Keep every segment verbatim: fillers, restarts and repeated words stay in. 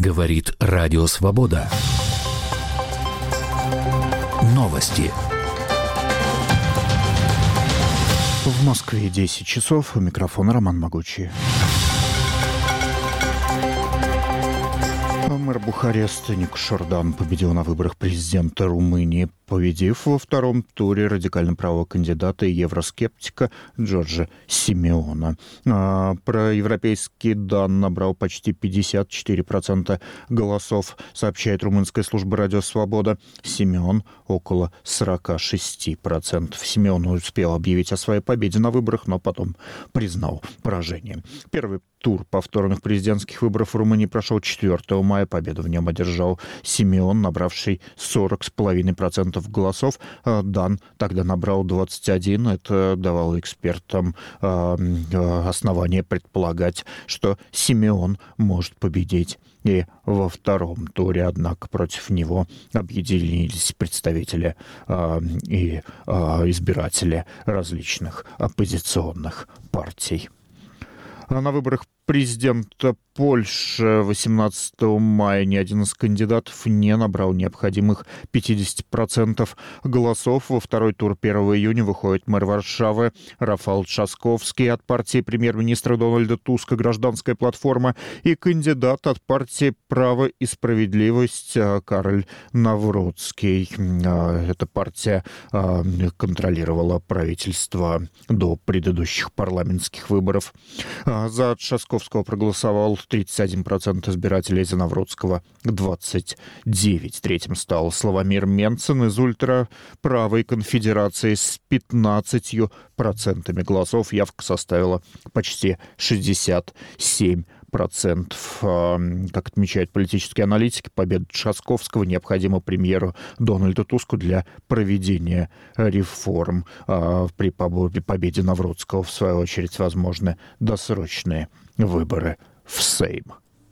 Говорит Радио Свобода. Новости. В Москве десять часов. У микрофона Роман Могучий. Мэр Бухареста Нико Шордан победил на выборах президента Румынии, победив во втором туре радикально-правого кандидата и евроскептика Джорджа Симеона. А, проевропейский Дан набрал почти пятьдесят четыре процента голосов, сообщает румынская служба «Радио Свобода». Симеон около сорок шесть процентов. Симеон успел объявить о своей победе на выборах, но потом признал поражение. Первый тур повторных президентских выборов в Румынии прошел четвёртого мая. Победу в нем одержал Симеон, набравший сорок целых пять десятых процента голосов. Дан тогда набрал двадцать один. Это давало экспертам основание предполагать, что Симеон может победить и во втором туре. Однако против него объединились представители э, и э, избиратели различных оппозиционных партий. На выборах президента Польши восемнадцатого мая ни один из кандидатов не набрал необходимых пятьдесят процентов голосов. Во второй тур первого июня выходит мэр Варшавы Рафал Трzaskowski от партии премьер-министра Дональда Туска «Гражданская платформа» и кандидат от партии «Право и справедливость» Кароль Навроцкий. Эта партия контролировала правительство до предыдущих парламентских выборов. За Трzaskowskiego проголосовал тридцать один процент избирателей, за Навроцкого двадцать девять процентов. Третьим стал Славомир Менцен из ультраправой конфедерации с пятнадцатью процентами голосов. Явка составила почти шестьдесят семь процентов. Как отмечают политические аналитики, победа Трzaskowskiego необходима премьеру Дональду Туску для проведения реформ. При победе Навроцкого, в свою очередь, возможны досрочные выборы в Сейм.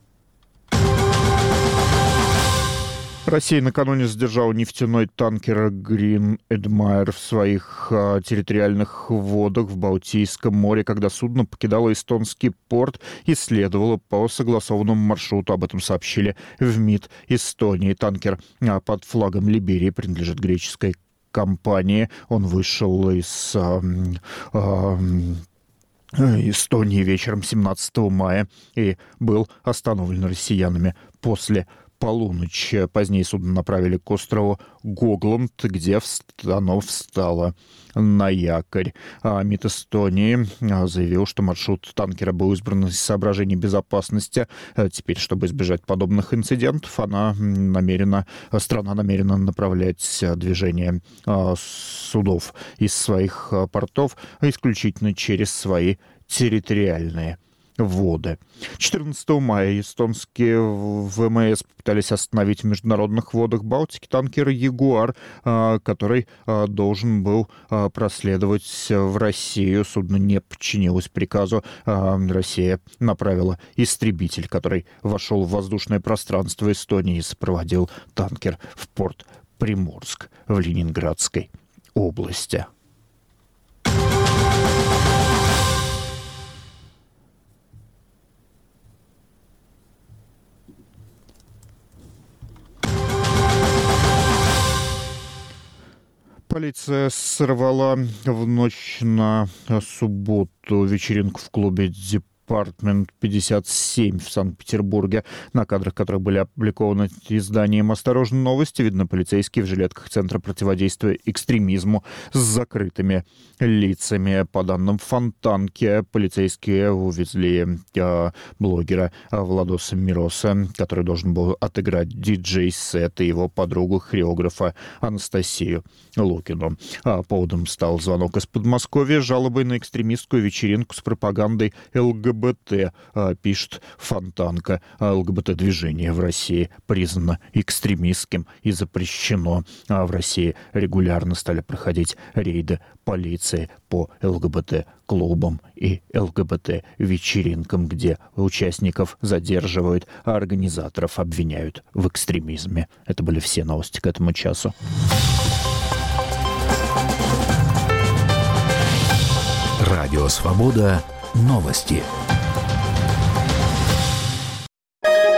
Россия накануне задержала нефтяной танкер Green Admirer в своих а, территориальных водах в Балтийском море, когда судно покидало эстонский порт и следовало по согласованному маршруту. Об этом сообщили в МИД Эстонии. Танкер а, под флагом Либерии принадлежит греческой компании. Он вышел из а, а, Эстонии вечером семнадцатого мая и был остановлен россиянами после полуночи. Позднее судно направили к острову Гогланд, где оно встало на якорь. А МИД Эстонии заявил, что маршрут танкера был избран из соображений безопасности. Теперь, чтобы избежать подобных инцидентов, она намерена, страна намерена направлять движение судов из своих портов исключительно через свои территориальные воды. четырнадцатого мая эстонские ВМС попытались остановить в международных водах Балтики танкер «Ягуар», который должен был проследовать в Россию. Судно не подчинилось приказу. Россия направила истребитель, который вошел в воздушное пространство Эстонии и сопроводил танкер в порт Приморск в Ленинградской области. Полиция сорвала в ночь на субботу вечеринку в клубе «Департмент пятьдесят семь» в Санкт-Петербурге. На кадрах, которые были опубликованы изданием «Осторожно, новости», видно полицейские в жилетках Центра противодействия экстремизму с закрытыми лицами. По данным Фонтанки, полицейские увезли э, блогера Владоса Мироса, который должен был отыграть диджей-сет, и его подругу, хореографа Анастасию Лукину. А поводом стал звонок из Подмосковья с жалобой на экстремистскую вечеринку с пропагандой ЛГБТ, пишет Фонтанка. ЛГБТ-движение в России признано экстремистским и запрещено. А в России регулярно стали проходить рейды полиции по ЛГБТ-клубам и ЛГБТ-вечеринкам, где участников задерживают, а организаторов обвиняют в экстремизме. Это были все новости к этому часу. Радио Свобода. Новости.